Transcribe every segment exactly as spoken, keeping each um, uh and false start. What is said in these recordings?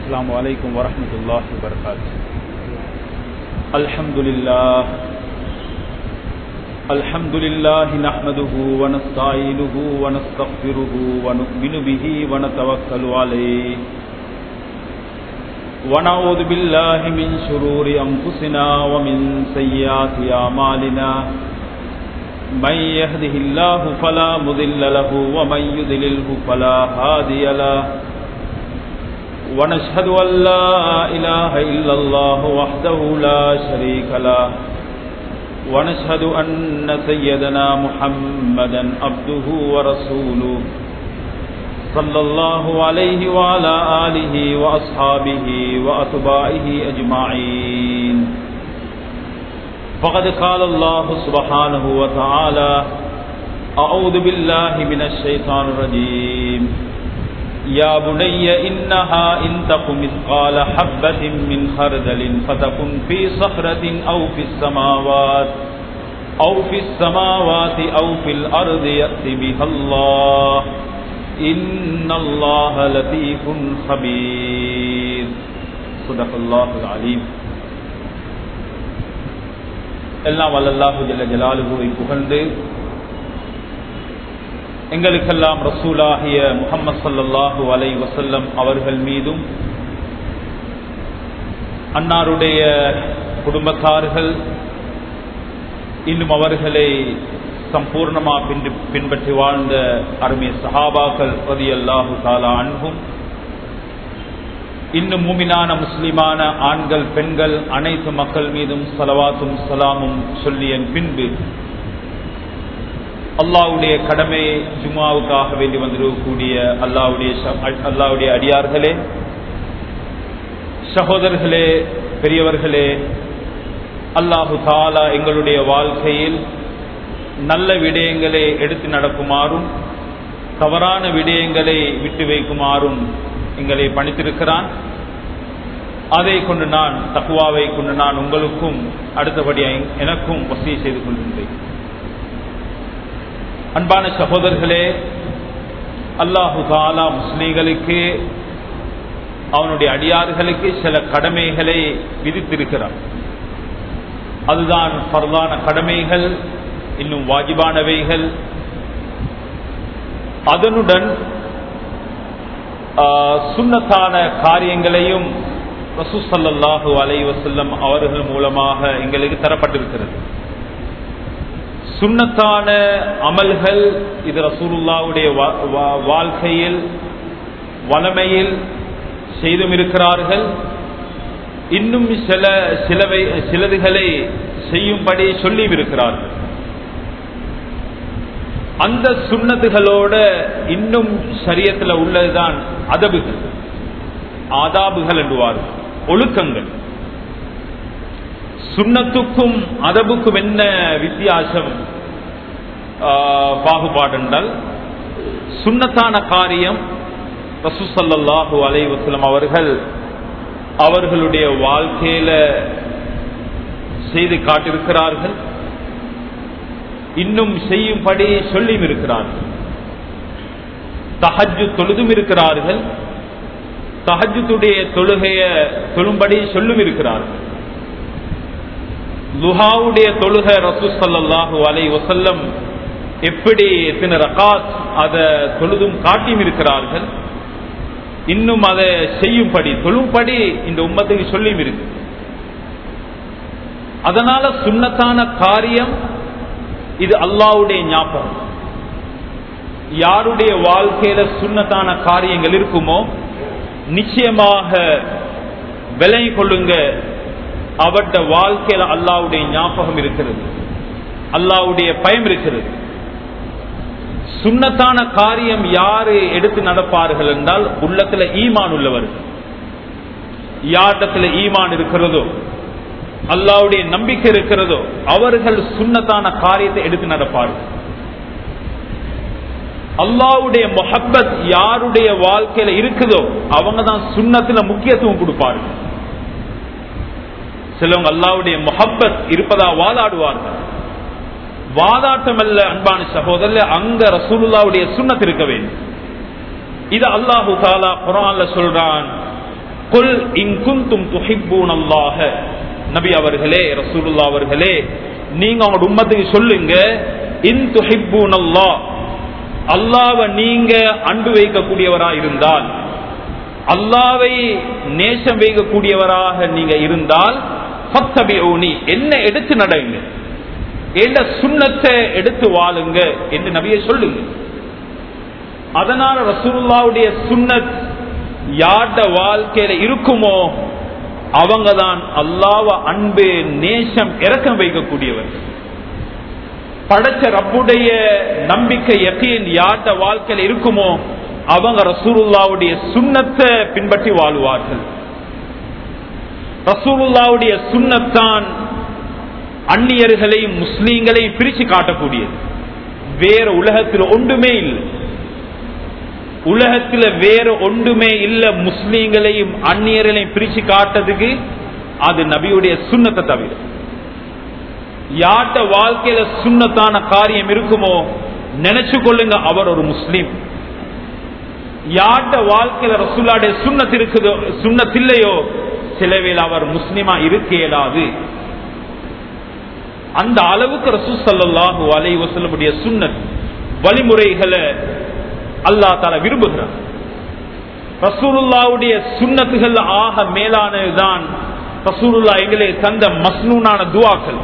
السلام عليكم ورحمة الله وبركاته. الحمد لله الحمد لله نحمده ونستعينه ونستغفره ونؤمن به ونتوكل عليه ونعوذ بالله من شرور أنفسنا ومن سيئات أعمالنا من يهده الله فلا مضل له ومن يضلله فلا هادي له ونشهد أن لا إله إلا الله وحده لا شريك له ونشهد أن سيدنا محمدا عبده ورسوله صلى الله عليه وعلى آله وأصحابه وأتباعه أجمعين. فقد قال الله سبحانه وتعالى: أعوذ بالله من الشيطان الرجيم. يا بني إنها إن تك مثقال حبة من خردل فتكن في صخرة أو في السماوات أو في السماوات أو في الأرض يأت بها الله إن الله لطيف خبير. صدق الله العليم. எல்லாம் வல்லல்லாஹு ஜல்ல ஜலாலுஹுவை புகழ்ந்து எங்களுக்கெல்லாம் ரசூலாகிய முஹம்மது ஸல்லல்லாஹு அலைஹி வஸல்லம் அவர்கள் மீதும் அன்னாருடைய குடும்பத்தார்கள் இன்னும் அவர்களை சம்பூர்ணமாக பின்பற்றி வாழ்ந்த அருமை சஹாபாக்கள் ரலியல்லாஹு தஆலா அன்ஹும் இன்னும் மூமினான முஸ்லிமான ஆண்கள் பெண்கள் அனைத்து மக்கள் மீதும் ஸலவாத்தும் ஸலாமும் சொல்லிய பின்பு அல்லாஹ்வுடைய கடமை ஜும்ஆவுக்காக வேண்டி வந்திருக்கக்கூடிய அல்லாஹ்வுடைய அல்லாஹ்வுடைய அடியார்களே, சகோதரர்களே, பெரியவர்களே, அல்லாஹு தஆலா எங்களுடைய வாழ்க்கையில் நல்ல விடயங்களை எடுத்து நடக்குமாறும் தவறான விடயங்களை விட்டு வைக்குமாறும் எங்களை பணித்திருக்கிறான். அதை கொண்டு நான் தக்வாவை கொண்டு நான் உங்களுக்கும் அடுத்தபடியாக எனக்கும் வசிய செய்து கொள்கின்றேன். அன்பான சகோதரர்களே, அல்லாஹு தஆலா முஸ்லிம்களுக்கு அவனுடைய அடியார்களுக்கு சில கடமைகளை விதித்திருக்கிறான். அதுதான் ஃபர்தான கடமைகள், இன்னும் வாஜிபானவைகள். அதனுடன் சுன்னத்தான காரியங்களையும் ரசூல் ஸல்லல்லாஹு அலைஹி வஸல்லம் அவர்கள் மூலமாக எங்களுக்கு தரப்பட்டிருக்கிறது. சுன்னத்தான அமல்கள் இது ரசூலுல்லாஹ்வுடைய வாழ்க்கையில் வளமையில் செய்தும் இருக்கிறார்கள். இன்னும் சில சிலவை சிலதுகளை செய்யும்படி சொல்லியும் இருக்கிறார்கள். அந்த சுன்னத்துகளோட இன்னும் ஷரியத்துல உள்ளதுதான் அதபுகள், ஆதாபுகள் என்றுவார்கள், ஒழுக்கங்கள். சுன்னத்துக்கும் அதபுக்கும் என்ன வித்தியாசம், பாகுபாடு என்றால், சுன்னத்தான காரியம் ரசூல் ஸல்லல்லாஹு அலைஹி வஸல்லம் அவர்கள் அவர்களுடைய வாழ்க்கையில செய்து காட்டியிருக்கிறார்கள், இன்னும் செய்யும்படி சொல்லியும் இருக்கிறார்கள். தஹஜ்ஜுத் தொழுதும் இருக்கிறார்கள், தஹஜ்ஜுடைய தொழுகைய தொழும்படி சொல்லும் இருக்கிறார்கள். லுஹாவுடைய தொழுகை ரசூல் ஸல்லல்லாஹு அலைஹி வஸல்லம் எப்படி எத்தனை ரகாத் அதை தொழுதும் காட்டியும் இருக்கிறார்கள். இன்னும் அதை செய்யும்படி தொழும்படி இந்த உம்மத்துக்கு சொல்லியும் இருக்கு. அதனால சுன்னத்தான காரியம் இது அல்லாஹ்வுடைய ஞாபகம். யாருடைய வாழ்க்கையில சுன்னத்தான காரியங்கள் இருக்குமோ நிச்சயமாக விலகி கொள்ளுங்க, அவருடைய வாழ்க்கையில அல்லாஹ்வுடைய ஞாபகம் இருக்கிறது, அல்லாஹ்வுடைய பயம் இருக்கிறது. சுன்னத்தான காரியம் யாரு எடுத்து நடப்பார்கள் என்றால் உள்ளத்துல ஈமான் உள்ளவர்கள். யாரிடத்துல ஈமான் இருக்கிறதோ, அல்லாஹ்வுடைய நம்பிக்கை இருக்கிறதோ, அவர்கள் சுன்னத்தான காரியத்தை எடுத்து நடப்பார்கள். அல்லாஹ்வுடைய முஹப்பத் யாருடைய வாழ்க்கையில இருக்குதோ அவங்க தான் சுன்னத்துல முக்கியத்துவம் கொடுப்பார்கள். சிலவங்க அல்லாஹ்வுடைய முஹப்பத் இருப்பதா வாதாடுவார்கள். வாதாட்டம் அல்ல அன்பான சகோதரர், அங்க ரசூலுல்லாஹ்வுடைய சுன்னத் இருக்க வேண்டும். இது அல்லாஹு தஆலா குர்ஆன்ல சொல்றான், குல் இன் குன்தும் துஹிப்பூனல்லாஹ, நபி அவர்களே, ரசூலுல்லாஹ் அவர்களே, நீங்க உங்க உம்மத்துக்கு சொல்லுங்க, இன் துஹிப்பூனல்லாஹ், அல்லாஹ்வை நீங்க அன்பு வைக்கக்கூடியவராக இருந்தால், அல்லாஹ்வை நேசம் வைக்கக்கூடியவராக நீங்க இருந்தால், ஃபத்தபிஊனி, என்ன எடுத்து நடங்க, என்ற சுன்னத்தை எடுத்து வாழுங்க என்று நபியை சொல்லுங்க. அதனால ரசூலுல்லாஹ்வுடைய சுன்னத் யார்ட வாழ்க்கையில இருக்குமோ அவங்கதான் அல்லாஹ்வை அன்பு நேசம் இரக்கம் வைக்கக்கூடியவர். படைச்ச ரப்புடைய நம்பிக்கை யகீன் யார்ட வாழ்க்கையில இருக்குமோ அவங்க ரசூலுல்லாஹ்வுடைய சுன்னத்தை பின்பற்றி வாழுவார்கள். ரசூலுல்லாஹ்வுடைய சுன்னத்தான் அந்நியர்களையும் முஸ்லீம்களையும் பிரிச்சு காட்டக்கூடியது. வேற உலகத்தில் ஒன்றுமே இல்லை, உலகத்துல வேற ஒன்றுமே இல்ல முஸ்லீம்களையும் அந்நியர்களையும் பிரிச்சு காட்டுறதுக்கு, அது நபியுடைய சுன்னத்தை தவிர. யார்ட வாழ்க்கையில சுன்னத்தான காரியம் இருக்குமோ நினைச்சு கொள்ளுங்க, அவர் ஒரு முஸ்லீம். யார்ட வாழ்க்கையில ரசூலுல்லாஹ்வுடைய சுன்னத் இருக்குதோ சுன்னத் இல்லையோ சிலவேளை அவர் முஸ்லிமா இருக்க இயலாது. அந்த அளவுக்கு ரசூல் ஸல்லல்லாஹு அலைஹி வஸல்லம் சுன்னத் வழிமுறைகளை அல்லாஹ் தஆலா விரும்புகிறார். ரசூலுல்லாஹ்வுடைய சுன்னத்துகள் ஆக மேலானதுதான் ரசூலுல்லாஹ் எங்களை தந்த மஸ்னூனான துஆக்கள்.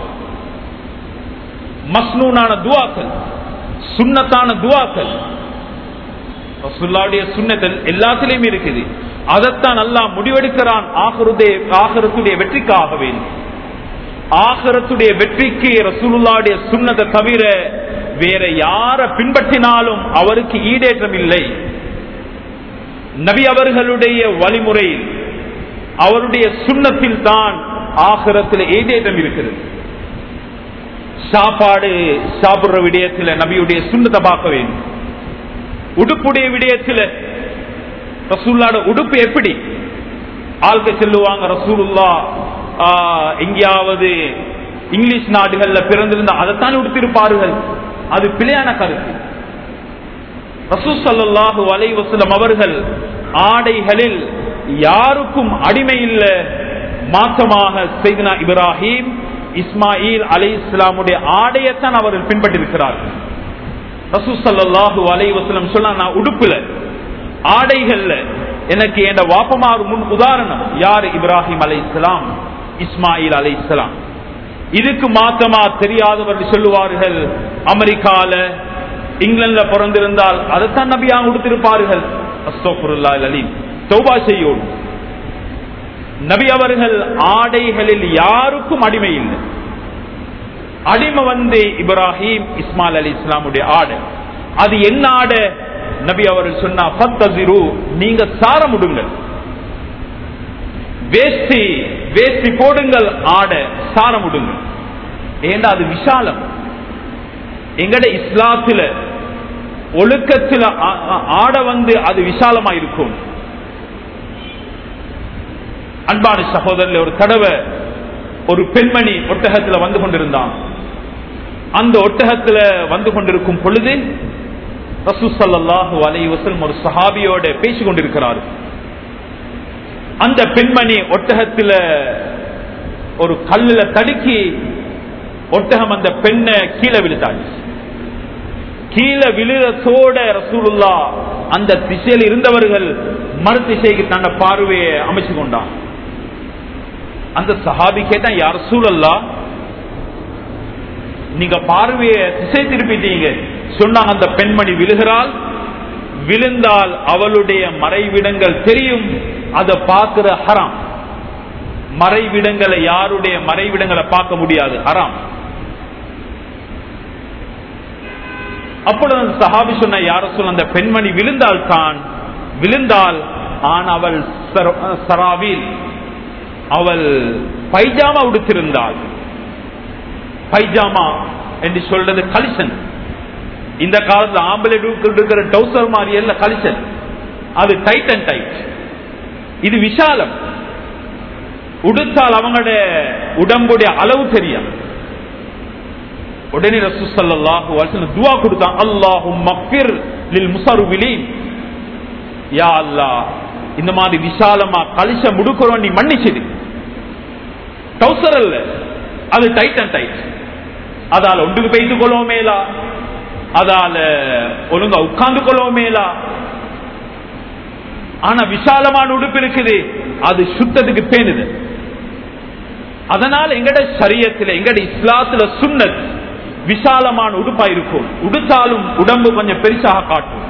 மஸ்னூனான துஆக்கள், சுன்னத்தான துஆக்கள் ரசூலுல்லாஹ்வுடைய சுன்னத்தில் எல்லாத்திலையும் இருக்குது. அதைத்தான் அல்லாஹ் முடிவெடுக்கிறான் ஆகிரத்துடைய வெற்றிக்காக வேண்டும். ஆகிரத்துடைய வெற்றிக்கு ரசூலுல்லாஹ்வுடைய சுன்னத்தை தவிர வேற யார பின்பற்றினாலும் அவருக்கு ஈடேற்றம் இல்லை. நபி அவர்களுடைய வழிமுறையில் அவருடைய சுன்னத்தில் தான் ஆகிரத்தில் ஈடேற்றம் இருக்கிறது. சாப்பாடு சாப்பிடுற விடயத்தில் நபியுடைய சுன்னத்தை பார்க்க வேண்டும். உடுப்புடைய விடயத்தில் ரசூலுல்லாஹ்வுடைய உடுப்பு எப்படி ஆள்க செல்லுவாங்க, ரசூலுல்லாஹ் எங்கேயாவது இங்கிலீஷ் நாடுகள்ல பிறந்திருந்தா அதைத்தான் உடுத்திருப்பார்கள். அது பிழையான கருத்து. ரசூல் ஸல்லல்லாஹு அலைஹி வஸல்லம் அவர்கள் ஆடைகளில் யாருக்கும் அடிமை இல்லை. மாற்றமாக செய்தனா இப்ராஹிம் இஸ்மாயில் அலைஹிஸ்ஸலாமுடைய ஆடையத்தான் அவர்கள் பின்பற்றிருக்கிறார்கள். ரசூல் ஸல்லல்லாஹு அலைஹி வஸல்லம் சொன்னாங்க, நான் உடுப்புல ஆடைகள்ல எனக்கு என் வாப்பமார் முன் உதாரணம் யாரு? இப்ராஹிம் அலைஹிஸ்ஸலாம், இஸ்மாயில் அலைஹிஸ்ஸலாம். இதுக்கு மாற்றமா தெரியாதவர்கள் சொல்லுவார்கள், அமெரிக்கால இங்கிலாந்துல பிறந்திருந்தால் அதைத்தான் நபியாக உடுத்திருப்பார்கள். அஸ்தக்ஃபிருல்லாஹ் அலீம், தௌபா செய்யோம். நபி அவர்கள் ஆடைகளில் யாருக்கும் அடிமை இல்லை. அடிமை வந்து இப்ராஹிம் இஸ்மாயில் அலைஹிஸ்ஸலாமுடைய ஆடை. அது என்ன ஆடை? நபி அவர்கள் சொன்னா, ஃபத்தஸிரு, நீங்க சாரமுடுங்கள், வேஷ்டி வேஷ்டி போடுங்கள், ஆடை சாரமுடுங்கள். ஏண்டா அது விஷாலம். எங்கட இஸ்லாத்துல ஒழுக்கத்துல ஆடை வந்து அது விசாலமா இருக்கும். அன்பான சகோதரர்களே, ஒரு தடவை ஒரு பெண்மணி ஒட்டகத்துல வந்து கொண்டிருந்தான். அந்த ஒட்டகத்துல வந்து கொண்டிருக்கும் பொழுது ரசூல் ஸல்லல்லாஹு அலைஹி வஸல்லம் ஒரு சஹாபியோட பேசிக் கொண்டிருக்கிறார். அந்த பெண்மணி ஒட்டகத்துல ஒரு கல்லுல தடுக்கி ஒட்டகம் அந்த பெண்ணை கீழே விழுத்தாச்சு. கீழே விழுறதோட ரசூலுல்லாஹ் அந்த திசையில் இருந்தவர்கள் மறு திசைக்கு தன்னை பார்வையை அமைச்சு கொண்டான். அந்த சஹாபி கேட்டான், யா ரசூலல்லாஹ், நீங்க பார்வையை திசை திருப்பிட்டீங்க. சொன்னாங்க, அந்த பெண்மணி விழுகிறாள், விழுந்தால் அவளுடைய மறைவிடங்கள் தெரியும், அதை பார்க்கிற ஹராம். மறைவிடங்களை, யாருடைய மறைவிடங்களை பார்க்க முடியாது, ஹராம். அப்பொழுது சஹாபி சொன்ன, யா ரசூல், அந்த பெண்மணி விழுந்தால் தான் விழுந்தால், ஆன் அவள் சராவில், அவள் பைஜாமா உடுத்திருந்தாள். பைஜாமா என்று சொல்றது கலிசன். இந்த காலத்துல ஆம்பளை இருக்கிற டவுசர் மாதிரி இல்ல, கலிசன். அது டைட் அண்ட் டைட். இது விஷாலம். உடுத்தால் அவங்களுடைய உடம்புடைய அளவு தெரியும். உடனே ரசூல் ஸல்லல்லாஹு அலைஹி வஸல்லம் துஆ கொடுத்தான், அல்லாஹும்ம ஃபிர் லில் முஸர்விலீன், யா அல்லாஹ் இந்த மாதிரி விசாலமா கலிச முடுக்கிறோம், நீ மன்னிச்சிடு. டவுசர் அல்ல, அது டைட் அண்ட் டைட். அதால ஒன்றுக்கு பெய்து கொள்ளவுமேலா, அதால ஒழுங்கா உட்கார்ந்து கொள்ளவுமேலா. ஆனா விசாலமான உடுப்பு இருக்குது, அது சுத்தத்துக்கு பேணுது. அதனால எங்கட ஷரியத்துல எங்கட இஸ்லாத்துல சுன்னத் விசாலமான உடுப்பா இருக்கும். உடுத்தாலும் உடம்பு கொஞ்சம் பெருசாக காட்டும்.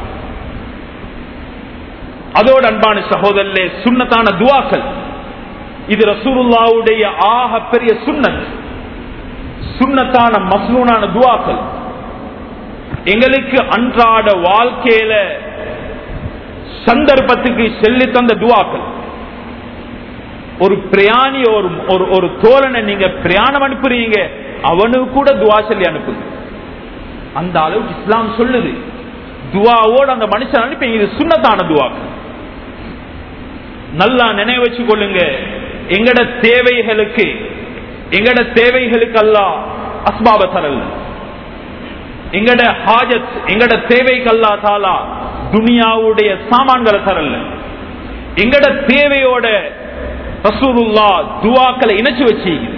அதோட அன்பான சகோதரர்களே, சுன்னத்தான துஆக்கள், இது ரசூலுல்லாஹ்வுடைய ஆக பெரிய சுன்னத். சுன்னத்தான மஸ்னூனான துஆக்கள் எங்களுக்கு அன்றாட வாழ்க்கையில சந்தர்ப்பத்துக்கு சொல்லி தந்த துஆக்கள். ஒரு பிரயாணி, ஒரு ஒரு தோழனை நீங்க பிரயாணம் அனுப்புறீங்க, அவனுக்கு கூட துஆ சொல்லி அனுப்புங்க. அந்த அளவுக்கு இஸ்லாம் சொல்லுது. துஆவோட அந்த மனுஷன் அனுப்பி, இது சுன்னத்தான துஆக்கள். நல்லா நினைவு வச்சு கொள்ளுங்க. எங்கட தேவைகளுக்கு எங்கட தேவைகளுக்கு அல்லாஹ் அஸ்பாப தரல. எங்கட ஹாஜத் எங்கட தேவைக்கு அல்லாஹ் தஆலா துனியாவுடைய சாமான்களை தரல. எங்கட தேவையோட ரசூலுல்லாஹ் துஆக்களை இணைச்சு வச்சிருக்குது.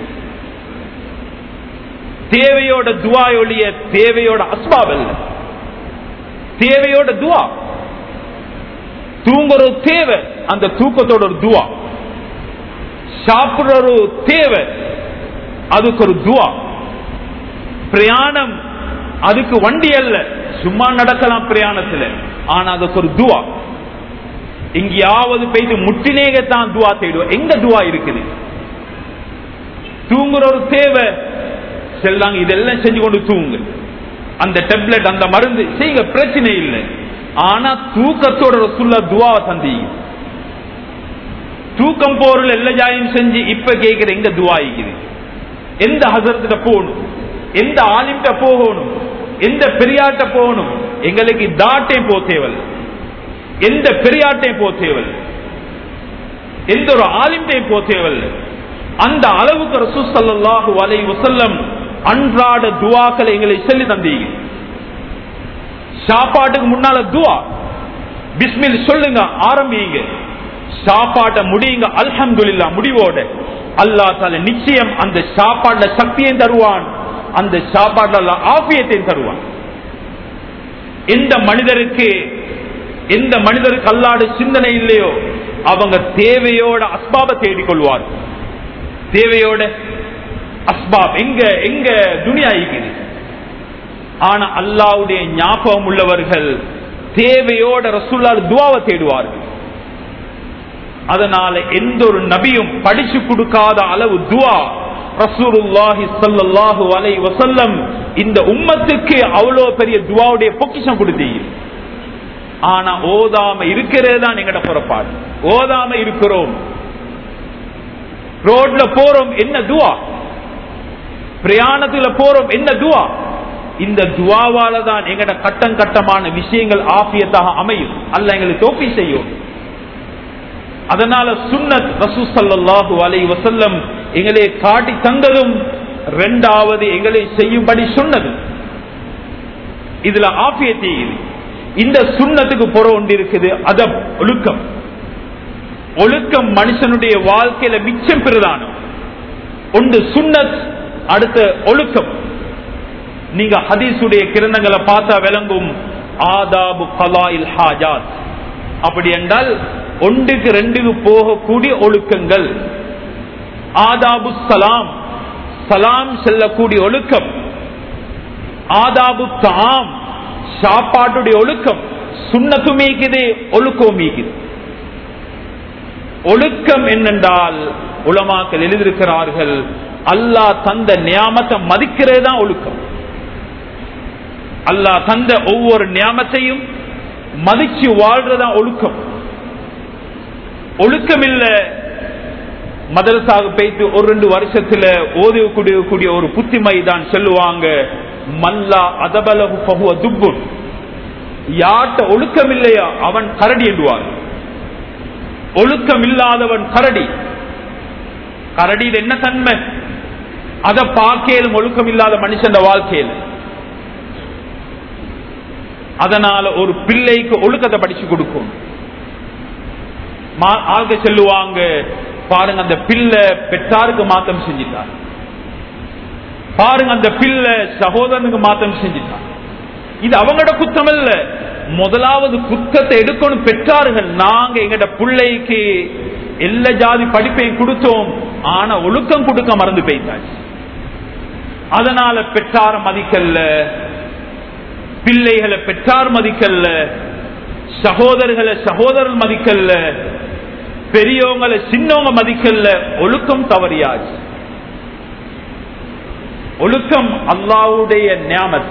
தேவையோட துஆயோடைய தேவையோட அஸ்பாப் அல்ல, தேவையோட துஆ. தூங்குற ஒரு தேவை, அந்த தூக்கத்தோட ஒரு துஆ. சாப்பிடுற ஒரு தேவை, அதுக்கு ஒரு துஆ. பிரயாணம், அதுக்கு வண்டி அல்ல, சும்மா நடக்கலாம் பிரயாணத்துல, ஆனா அதுக்கு ஒரு துஆ. எங்கேயாவது போயிட்டு முட்டினேகத்தான் துஆ தேடுவோம். எங்க துஆ இருக்குது? தூங்குற ஒரு தேவை, செல்லாங்க இதெல்லாம் செஞ்சு கொண்டு தூங்கு. அந்த டேப்லெட், அந்த மருந்து செய்யுங்க, பிரச்சனை இல்லை. ஆனா தூக்கத்தோட ரசூலுல்லாஹ் துஆவை தந்தீங்க. தூக்கம் போறல எல்லா ஜாயும் செஞ்சு இப்ப கேட்கிற எங்க துஆ இருக்குது? எந்த ஹஸரத்திட்ட போகணும், எந்த ஆலிம்கிட்ட போகணும், எந்த பெரியாட்ட போகணும்? எங்களுக்கு தாட்டே போ தேவல், எந்த பெரியாட்டே போ தேவல், எந்த ஒரு ஆலிம்டே போ தேவல். அந்த அளவுக்கு ரசூல் ஸல்லல்லாஹு அலைஹி வஸல்லம் அன்றாட துஆக்களை எங்களை சொல்லி தந்தீங்க. சாப்பாட்டுக்கு முன்னால துஆ, பிஸ்மில் சொல்லுங்க, ஆரம்பிங்க. சாப்பாட்டை முடியுங்க அல்ஹம்துலில்லாஹ் முடிவோட. அல்லாஹ் தஆலா நிச்சயம் அந்த சாப்பாட்டுல சக்தியையும் தருவான், அந்த சாப்பாட்டுல ஆஃபியத்தையும் தருவான். எந்த மனிதருக்கு எந்த மனிதருக்கு அல்லாஹ்வுடைய சிந்தனை இல்லையோ, அவங்க தேவையோட அஸ்பாபை தேடிக்கொள்வார். தேவையோட அஸ்பாப் எங்க எங்க துனியா இருக்குது. ஆனா அல்லாஹ்வுடைய ஞாபகம் உள்ளவர்கள் தேவையோட ரசூலுல்லாஹ் துஆவை தேடுவார்கள். அதனால எந்த ஒரு நபியும் படிச்சு கொடுக்காத அளவு துஆ ரசூலுல்லாஹி ஸல்லல்லாஹு அலைஹி வஸல்லம் இந்த உம்மத்துக்கு அவ்வளவு பெரிய துஆவுடைய பொக்கிஷம் கொடுத்தீங்க. ஆனா ஓதாம இருக்கிறது தான் எங்கட புறப்பாடு. ஓதாம இருக்கிறோம், ரோட்ல போறோம், என்ன துஆ? பிரயாணத்துல போறோம், என்ன துஆ? இந்த துஆவால தான் எங்கட கட்டம் கட்டமான விஷயங்கள் ஆஃபியத்தாக அமையும். அல்லாஹ் எங்களுக்கு தௌஃபீக் செய்யும். அதனால சுன்னத் ரசூல் ஸல்லல்லாஹு அலைஹி வஸல்லம் எங்களை காட்டி தந்ததும், இரண்டாவது எங்களை செய்யும்படி சொன்னது. இதுல ஆஃபியத் இந்த சுன்னத்துக்கு புற ஒன்று இருக்குது, அதப், ஒழுக்கம். ஒழுக்கம் மனுஷனுடைய வாழ்க்கையில மிச்சம் பிரதானம். ஒன்று சுன்னத், அடுத்த ஒழுக்கம். நீங்க ஹதீஸுடைய கிரந்தங்களை பார்த்தா விளங்கும். ஆதாபு கலாயில் ஹாஜாத், அப்படி என்றால் ஒன்றுக்கு ரெண்டுக்கு போகக்கூடிய ஒழுக்கங்கள். ஆதாபு சலாம், சலாம் செல்லக்கூடிய ஒழுக்கம். ஆதாபு தாம், சாப்பாட்டுடைய ஒழுக்கம். சுன்னத்தும் மீக்குது, ஒழுக்கம் மீக்குது. ஒழுக்கம் என்னென்றால் உலமாக்கள் எழுதியிருக்கிறார்கள், அல்லாஹ் தந்த நியாமத்தை மதிக்கிறதுதான் ஒழுக்கம். அல்லாஹ் தந்த ஒவ்வொரு நியாமத்தையும் மதிச்சு வாழ்றதான் ஒழுக்கம். ஒழுக்கம் இல்ல, மதரசாக போயிட்டு ஒரு ரெண்டு வருஷத்துல ஓதக்கூடிய கூடிய ஒரு புத்திமை தான் சொல்லுவாங்க, மல்லா அதபலஹு ஃபஹுவ துப்புன். யார்ட்ட ஒழுக்கம் இல்லையா அவன் கரடி என்றுவார். ஒழுக்கம் இல்லாதவன் கரடி. கரடியில் என்ன தன்மை? அதை பார்க்கையிலும் ஒழுக்கம் இல்லாத மனுஷன் வாழ்க்கையில். அதனால ஒரு பிள்ளைக்கு ஒழுக்கத்தை படிச்சு கொடுக்கும். ஆக சொல்லுவாங்க, பாருங்க அந்த பிள்ளை பெற்றாருக்கு மாத்தம் செஞ்சிட்டார், பாருங்க அந்த பிள்ளை சகோதரனுக்கு மாத்தம் செஞ்சிட்டார். இது அவங்களோட குற்றம் இல்ல. முதலாவது குற்றத்தை எடுக்கணும் பெற்றார்கள். நாங்க எங்கட பிள்ளைக்கு எல்லா ஜாதி படிப்பையும் கொடுத்தோம், ஆனா ஒழுக்கம் கொடுக்க மறந்து போயிட்டாச்சு. அதனால பெற்றார மதிக்கல்ல, பிள்ளைகளை பெற்றார் மதிக்கல்ல, சகோதரர்களை சகோதரர் மதிக்கல்ல, பெரியவங்களை சின்னவங்க மதிக்கல்ல. ஒழுக்கம் தவறியாச்சு. ஒழுக்கம் அல்லாஹ்வுடைய நியாமத்,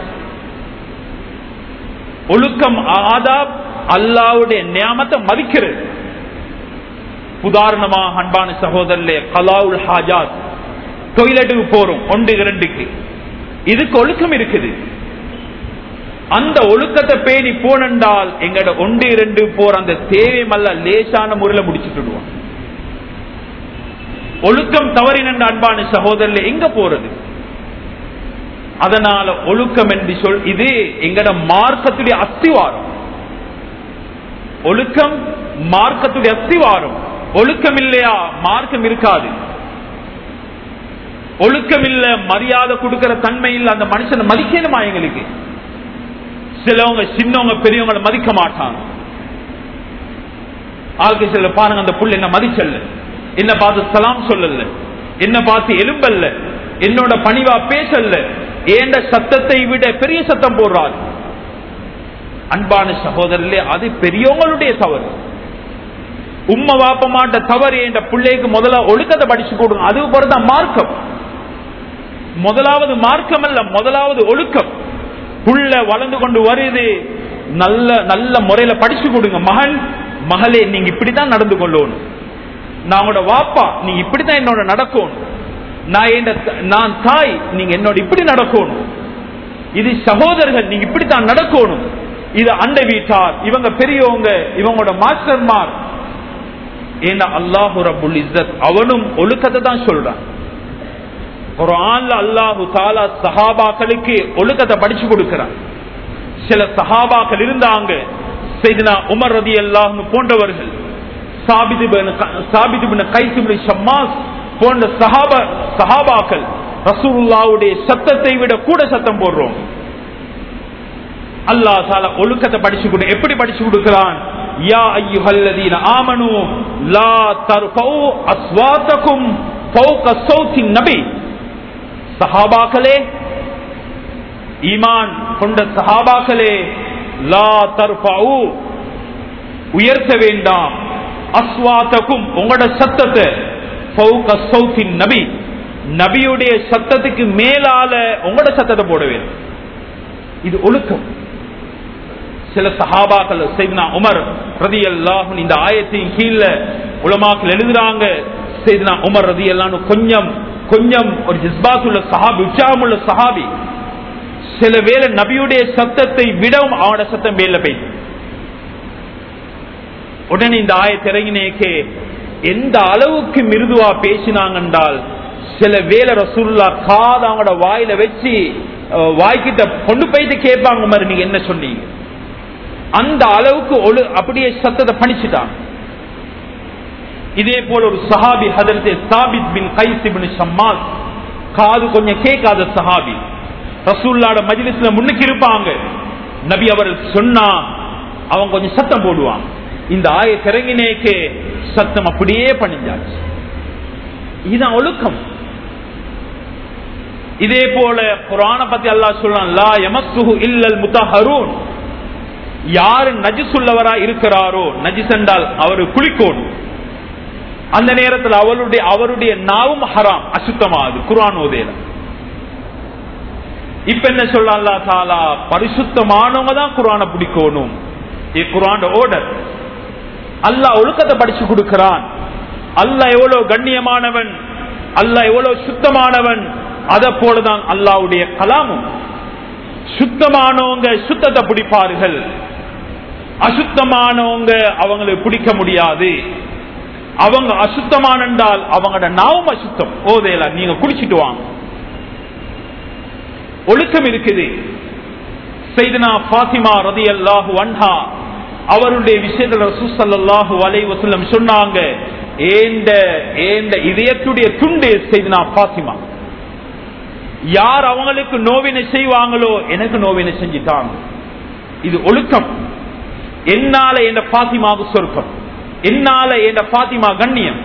ஒழுக்கம் ஆதாப், அல்லாஹ்வுடைய நியாமத்தை மதிக்கிறது. உதாரணமாக அன்பான சகோதரர்களே, கலாவுல் ஹாஜாத், டொய்லெட்டுக்கு போறோம் ஒன்று இரண்டுக்கு, இதுக்கு ஒழுக்கம் இருக்குது. அந்த ஒழுக்கத்தை பேணி போனண்டால் எங்கட ஒன்று இரண்டு போற அந்த தேவை மல்ல லேசான முறையில் முடிச்சுட்டுடுவோம். ஒழுக்கம் தவறின அன்பான சகோதரர்களே எங்க போறது? அதனால ஒழுக்கம் என்று சொல், இது எங்கட மார்க்கத்துடைய அஸ்திவாரம். ஒழுக்கம் மார்க்கத்துடைய அஸ்திவாரம். ஒழுக்கம் இல்லையா மார்க்கம் இருக்காது. ஒழுக்கம் இல்ல, மரியாதை கொடுக்கிற தன்மை இல்ல, அந்த மனுஷனை மதிக்கணுமா? எங்களுக்கு சிலவங்க சின்னவங்க பெரியவங்களை மதிக்க மாட்டாங்க. ஆளுக்கு சில பாருங்க, அந்த புள்ள என்ன மதிச்சல்ல, என்ன பார்த்து சலாம் சொல்லல, என்ன பார்த்து எலும்பல்ல, என்னோட பணிவா பேசல, ஏண்ட சத்தத்தை விட பெரிய சத்தம் போடுறாரு. அன்பான சகோதரர்களே, அது பெரியவங்களுடைய தவறு. உம்ம வாப்ப மாட்ட தவறு. என்ற பிள்ளைக்கு முதல்ல ஒழுக்கத்தை படிச்சு கொடுங்க. அது போறதான் மார்க்கம். முதலாவது மார்க்கம் அல்ல, முதலாவது ஒழுக்கம். புள்ள வளர்ந்து கொண்டு வருது, நல்ல நல்ல முறையில படிச்சு கொடுங்க. மகன் மகளே, நீங்க இப்படித்தான் நடந்து கொள்ளணும். நான் உங்களோட வாப்பா, நீங்க இப்படித்தான் என்னோட நடக்கணும். நான் நான் தாய், நீங்க என்னோட இப்படி நடக்கணும். இது சகோதரர்கள், நீங்க இப்படித்தான் நடக்கணும். இது அண்டை வீட்டார், இவங்க பெரியவங்க, இவங்களோட மாஸ்டர்மார். ஏன்னா அல்லாஹு ரப்புல் இஸ்ஸத் அவனும் ஒழுக்கத்தை தான் சொல்றான். குர்ஆன்ல அல்லாஹு தஆலா சஹாபாக்களுக்கு ஒழுக்கத்தை படிச்சு கொடுக்கிறான். சில சஹாபாக்கள் இருந்தாங்க, சையதுனா உமர் ரலியல்லாஹு அன்ஹு போன்றவர்கள், சாபித் இப்னு சாபித் இப்னு கைஸ் இப்னு ஷம்மாஸ் போன்ற சஹாபா சஹாபாக்கள் ரசூலுல்லாஹ்வுடைய சத்தத்தை விட கூட சத்தம் போடுறோம். அல்லாஹ் தஆலா ஒழுக்கத்தை படிச்சு கொடு. எப்படி படிச்சு கொடுக்கிறான்? யா அய்யுஹல்லதீன ஆமனூ லா தர்ஃபஉ அஸ்வாதகும் ஃபௌக ஸௌத்தின் நபி. சஹாபாக்களே, ஈமான் கொண்ட சஹாபாக்களே, லா தர்ஃபஉ உயர்த்த வேண்டாம், அஸ்வாதகும் உங்களோட சத்தத்தை, ஃபௌக ஸௌத்தின் நபி நபியுடைய சத்தத்துக்கு மேலால உங்களோட சத்தத்தை போட வேண்டும். இது ஒழுக்கம். சில சஹாபாக்கள், சையதுனா உமர் ரலியல்லாஹு அன்ஹு, இந்த ஆயத்தின் கீழ உலமாக்கள் எழுதுறாங்க, சையதுனா உமர் ரலியல்லாஹு அன்ஹு கொஞ்சம் கொஞ்சம் ஒரு ஜிஸ்பாத்துள்ள சஹாபி, உற்சாகமுள்ள சஹாபி. சில வேளை நபியுடைய சத்தத்தை விடவும் அவனோட சத்தம் மேல போயிட்டு, உடனே இந்த ஆயத்தை இறங்கினேக்கே எந்த அளவுக்கு மிருதுவா பேசினாங்க என்றால், சில வேளை ரசூலுல்லாஹ் காத அவங்களோட வாயில வச்சு வாய்க்கிட்ட கொண்டு போயிட்டு கேட்பாங்க, மாதிரி நீங்க என்ன சொன்னீங்க. அந்த அளவுக்கு ஒழு அப்படியே சத்தத்தை பணிச்சுட்டாங்க. இதே போல ஒரு சஹாபி ஹதரத் சாபித் பின் கைஸ் இப்னு ஷம்மாஸ், காது கொஞ்சம் கேட்காத சஹாபி, ரசூலுல்லாஹ்வோட மஜ்லிஸ்ல முன்னுக்கு இருப்பாங்க. நபி அவர்கள் சொன்னா அவங்க கொஞ்சம் சத்தம் போடுவாங்க. இந்த ஆயத் இறங்கினேக்கே சத்தம் அப்படியே பணிஞ்சாச்சு. இதுதான் ஒழுக்கம். இதே போல குர்ஆனை பத்தி அல்லாஹ் சொல்றான், லா யமஸ்ஸுஹு இல்லல் முத்தஹரூன். யாரு நஜிசுள்ளவரா இருக்கிறாரோ, நஜிஸ் என்றால் அவர் குளிக்கோடும், அந்த நேரத்தில் அவருடைய அவருடைய நாவும் ஹராம், அசுத்தமாகுது. குர்ஆன் ஓதேல இப்ப என்ன சொல்ல அல்லாஹ் தஆலா, பரிசுத்தமானவங்க தான் குர்ஆனை பிடிக்கணும். இது குர்ஆன் ஆர்டர். அல்லாஹ் ஒழுக்கத்தை படிச்சு கொடுக்கிறான். அல்லாஹ் எவ்வளவு கண்ணியமானவன், அல்லாஹ் எவ்வளவு சுத்தமானவன். அத போலதான் அல்லாஹ்வுடைய கலாமும். சுத்தமானவங்க சுத்தத்தை பிடிப்பார்கள், அசுத்தமானவங்க அவங்களை பிடிக்க முடியாது. அவங்க அசுத்தமான என்றால் அவங்களோட நாவும் அசுத்தம். ஓதேல நீங்க குடிச்சிட்டு வாங்க. ஒழுக்கம் இருக்குது. சையதுனா ஃபாத்திமா ரலியல்லாஹு அன்ஹா அவருடைய விஷயத்தில் ரசூல் ஸல்லல்லாஹு அலைஹி வஸல்லம் சொன்னாங்க, ஏண்ட ஏண்ட இதயத்துடைய துண்டு செய்தனா பாத்திமா, யார் அவங்களுக்கு நோவினை செய்வாங்களோ எனக்கு நோவினை செஞ்சிட்டாங்க. இது ஒழுக்கம். என்னால என்ற பாத்திமாவுக்கு சொர்க்கம், என்னால என்ற பாத்திமா கண்ணியம்.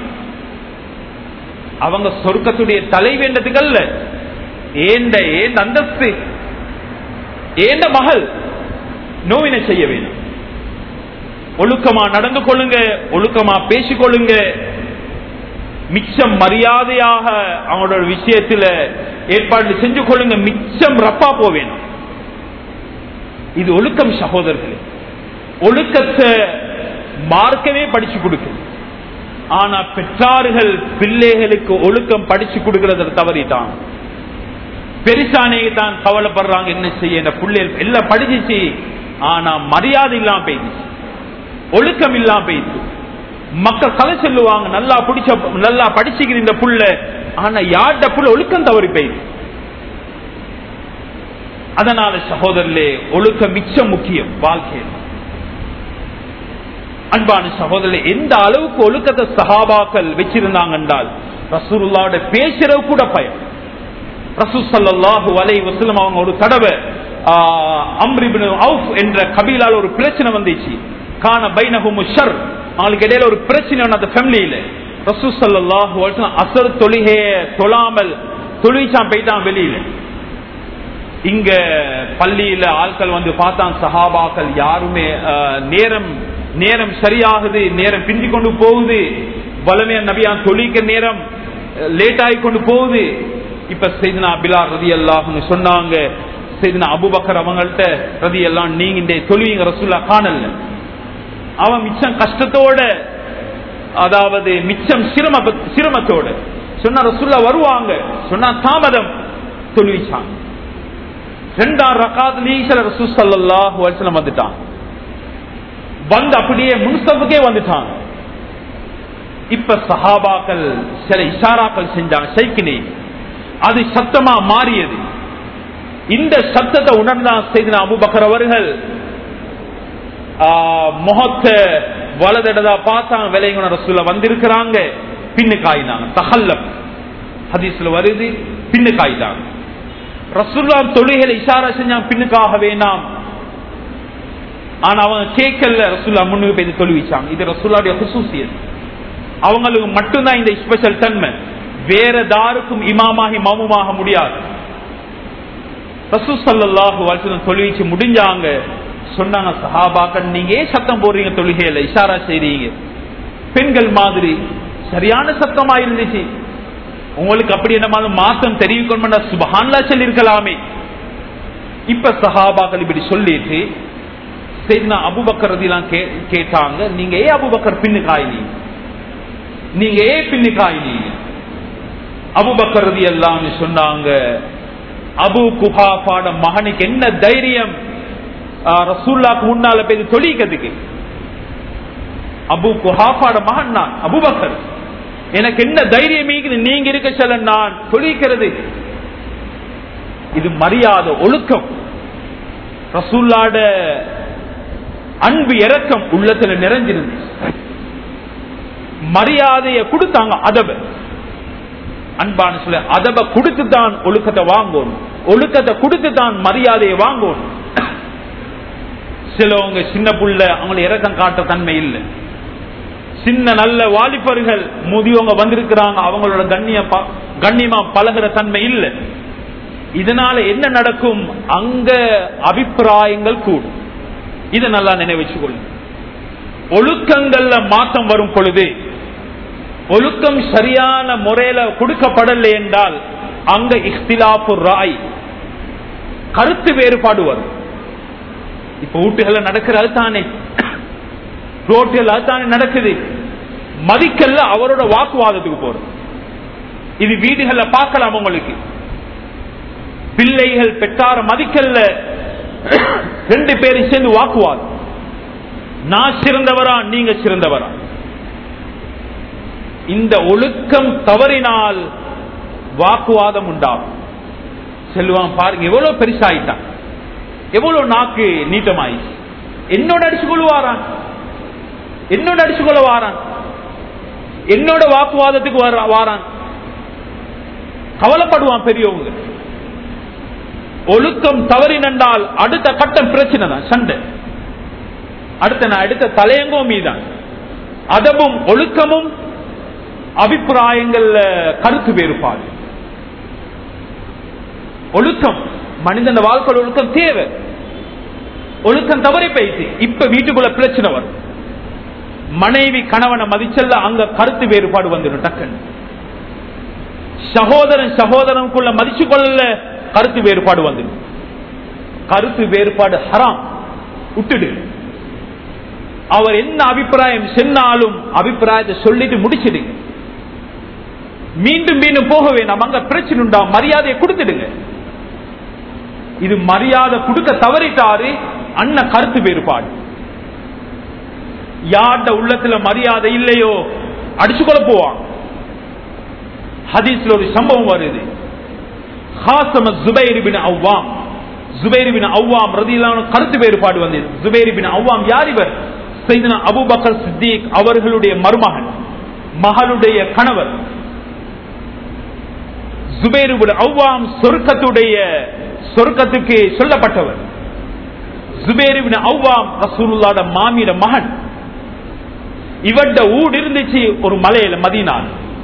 அவங்க சொர்க்கத்துடைய தலைவேண்டதுக்கு அல்ல, ஏண்ட ஏண்ட அந்தஸ்து, ஏண்ட மகள் நோவினை செய்ய வேணும். ஒழுக்கமா நடந்து கொள்ளுங்க, ஒழுக்கமா பேசிக்கொள்ளுங்க. மிச்சம் மரியாதையாக அவங்களோட விஷயத்துல ஏற்பாடு செஞ்சு கொள்ளுங்க. மிச்சம் ரப்பா போவேணும். இது ஒழுக்கம் சகோதரர்களே. ஒழுக்கத்தை மார்க்கமே படிச்சு கொடுக்கு. ஆனா பெற்றார்கள் பிள்ளைகளுக்கு ஒழுக்கம் படிச்சு கொடுக்கறத தவறிட்டான். பெருசானே தான் கவலைப்படுறாங்க, என்ன செய்ய இந்த பிள்ளைகள் எல்லாம் படிச்சிச்சு, ஆனா மரியாதை இல்லாம போயிடுச்சு, ஒழுக்கம் இல்லாம போயிடுச்சு. மக்கள் கதை சொல்லுவாங்க, நல்லா பிடிச்ச நல்லா படிச்சுக்கிற இந்த புள்ள, ஆனா யார்ட புள்ள ஒழுக்கம் தவறி போயிடுச்சு. அதனால சகோதரர்களே, ஒழுக்கம் மிச்சம் முக்கியம் வாழ்க்கையில். அன்பான சகோதரர்களே, எந்த அளவுக்கு ஒழுக்கத்தை சஹாபாக்கள் வச்சிருந்தாங்க என்றால், ரசூலுல்லாஹ்வோட பேசுறது கூட பயம். ரசூல் ஸல்லல்லாஹு அலைஹி வஸல்லம் அவங்க ஒரு தடவை அம்ர் இப்னு அவுஃப் என்ற கபீலால ஒரு பிரச்சனை வந்துச்சு. கான பைனஹும் ஷர், அவங்களுக்கு இடையில ஒரு பிரச்சனை அந்த ஃபேமிலியில. ரசூல் ஸல்லல்லாஹு அலைஹி வஸல்லம் அஸ்ர் தொழுகைய தொழாமல் தொழுவிச்சான், போயிட்டான் வெளியில. இங்க பள்ளியில ஆட்கள் வந்து பார்த்தான், சஹாபாக்கள் யாருமே நேரம் நேரம் சரியாகுது, நேரம் பிந்தி கொண்டு போகுது, வலமையா நபியான் தொழிக்க நேரம் லேட் ஆகி கொண்டு போகுது. இப்ப செய்தினா பிலால் ரலியல்லாஹு அன்ஹு சொன்னாங்க, செய்தினா அபூபக்கர் அவங்கள்ட்ட ரலியல்லாஹு நீங்க இந்த தொழுவீங்க ரசூலுல்லாஹ் காணல. அவன் மிச்சம் கஷ்டத்தோட, அதாவது மிச்சம் சிரம சிரமத்தோட சொன்னா ரசூலுல்லாஹ் வருவாங்க, சொன்னா தாமதம் தொழுவிச்சாங்க. ரெண்டாம் ரகாத்ல ரசூல் ஸல்லல்லாஹு அலைஹி வஸல்லம் வந்துட்டான். வந்து அப்படியே முன்சஃபுக்கே வந்துட்டாங்க. இப்ப சஹாபாக்கள் சில இஷாராக்கள் செஞ்சாங்க, சைக்கினி, அது சத்தமா மாறியது. இந்த சத்தத்தை உணர்ந்தான் செய்தினா அபூபக்கர் அவர்கள் முகத்தை வலதடதா பார்த்தாங்க, விலைகுண ரசூலுல்லாஹ் வந்திருக்கிறாங்க, பின்னு காயினாங்க. தஹல்லப் ஹதீஸ்ல வருது, பின்னு காயினாங்க. ரசூலுல்லாஹ் தொழுகையில இஷாரா செஞ்சாங்க, பின்னுக்காக வேணாம். ஆனா அவங்க கேட்கல, ரசூலுல்லாஹ் முன்னுக்கு போய் தொழுவிச்சாங்க. இது ரசூலுல்லாஹ்வுடைய குசூசியத். அவங்களுக்கு மட்டும்தான் இந்த ஸ்பெஷல் தன்மை, வேற தாருக்கும் இமாமாகி மமுமாக முடியாது. ரசூல் ஸல்லல்லாஹு அலைஹி வஸல்லம் தொழுவிச்சு முடிஞ்சாங்க. சொன்னாங்க, சஹாபாக்கள் நீங்க ஏன் சத்தம் போடுறீங்க, தொழுகையில இஷாரா செய்றீங்க, பெண்கள் மாதிரி சரியான சத்தமா இருந்துச்சு, உங்களுக்கு அப்படி என்ன மாதிரி மாற்றம் தெரிவிக்கணும், சுப்ஹானல்லாஹ் சொல்லி இருக்கலாமே. இப்ப சஹாபாக்கள் இப்படி சொல்லிட்டு செய்தினா அபூபக்கர் ரலியல்லாஹு கேட்டாங்க, நீங்க ஏன் அபூபக்கர் பின்னு காயினீங்க, நீங்க ஏன் பின்னு காயினீங்க? அபூபக்கர் ரலியல்லாஹு சொன்னாங்க, அபூ குஹாஃபாட மகனுக்கு என்ன தைரியம் ரசூலுல்லாஹ்க்கு முன்னால போய் தொழிக்கிறதுக்கு? அபூ குஹாஃபாட மகன் நான் அபூபக்கர், எனக்கு என்ன தைரியம் நீங்க இருக்க சொல்ல நான் தொழிக்கிறது? இது மரியாதை, ஒழுக்கம், ரசூலுல்லாஹ்ட அன்பு இரக்கம் உள்ளத்துல நிறைஞ்சிருந்து மரியாதையை கொடுத்தாங்க. அதப அன்பான சொல்ல, அதப கொடுத்து தான் ஒழுக்கத்தை வாங்கணும், ஒழுக்கத்தை கொடுத்து தான் மரியாதையை வாங்கணும். சிலவங்க சின்ன புள்ள, அவங்களை இரக்கம் காட்ட தன்மை இல்லை. சின்ன நல்ல வாலிபர்கள் முதியவங்க வந்திருக்கிறாங்க, அவங்களோட கண்ணிய கண்ணியமா பழகிற தன்மை இல்லை. இதனால என்ன நடக்கும், அங்க அபிப்பிராயங்கள் கூடும். இதை நல்லா நினைவச்சுக்கொள்ளும். ஒழுக்கங்கள்ல மாற்றம் வரும் பொழுது, ஒழுக்கம் சரியான முறையில கொடுக்கப்படலை என்றால் அங்க இஹ்திலாஃபு ராய், கருத்து வேறுபாடு வரும். இப்ப வீட்டுகள் நடக்கிறது தானே, ரோட்டில் அதுதானே நடக்குது. மதிக்கல்ல அவரோட வாக்குவாதத்துக்கு போறது. இது வீடுகள்ல பார்க்கலாம். உங்களுக்கு பிள்ளைகள் பெற்றார மதிக்கல்ல, ரெண்டு பேரும் சேர்ந்து வாக்குவாதம், நான் சிறந்தவரா நீங்க சிறந்தவரா. இந்த ஒழுக்கம் தவறினால் வாக்குவாதம் உண்டாகும். செல்வான் பாருங்க, எவ்வளவு பெருசாயிட்டான், எவ்வளவு நாக்கு நீட்டமாயிடுச்சு. என்னோட அடிச்சுக்கொள்ள வாரான், என்னோட அடிச்சுக்கொள்ள வாரான், என்னோட வாக்குவாதத்துக்கு வாரான். கவலைப்படுவான் பெரியவங்க. ஒழுக்கம் தவறினால் அடுத்த கட்டம் பிரச்சனை தான், சண்டை. அடுத்த அடுத்த தலையங்கோ மீதான். அதமும் ஒழுக்கமும் அபிப்பிராயங்கள் கருத்து வேறுபாடு. ஒழுக்கம் மனிதன் வாழ்க்கை ஒழுக்கம் தேவை. ஒழுக்கம் தவறி போயிட்டு இப்ப வீட்டுக்குள்ள பிரச்சனை வரும். மனைவி கணவனை மதிச்சல்ல, அங்க கருத்து வேறுபாடு வந்துடும் டக்குன்னு. சகோதரன் சகோதரனுக்குள்ள மதிச்சு கொள்ள கருத்து வேறுபாடு வந்துடும். கருத்து வேறுபாடு ஹராம், விட்டுடு. அவர் என்ன அபிப்பிராயம் சொன்னாலும் அபிப்பிராயத்தை சொல்லிட்டு முடிச்சிடுங்க. மீண்டும் மீண்டும் போக வேண்டாம், அங்க பிரச்சனை உண்டா, மரியாதையை கொடுத்துடுங்க. இது மரியாதை கொடுக்க தவறிட்டாரு அண்ணன் கருத்து வேறுபாடு. யார்ட உள்ளத்துல மரியாதை இல்லையோ அடிச்சுக்கொள்ள போவான். ஹதீஸ்ல ஒரு சம்பவம் வருது. ஹாசம ஜுபைர் பின் அவ்வாம், ஜுபைர் பின் அவ்வாம் ரலியல்லாஹு அன்ஹு கருத்து வேறுபாடு வந்தது. ஜுபைர் பின் அவ்வாம் யார்? இவர் சையதுனா அபூபக்கர் சித்திக் அவர்களுடைய மருமகன், மகளுடைய கணவர். ஜுபைர் பின் அவ்வாம் சொர்க்கத்துடைய சொர்க்கத்துக்கு சொல்லப்பட்டவர். ஜுபைர் பின் அவ்வாம் ரசூலுல்லாஹ்வுடைய மாமியோட மகன். இவருடைய ஊடு இருந்துச்சு ஒரு மலையில, மதீனால.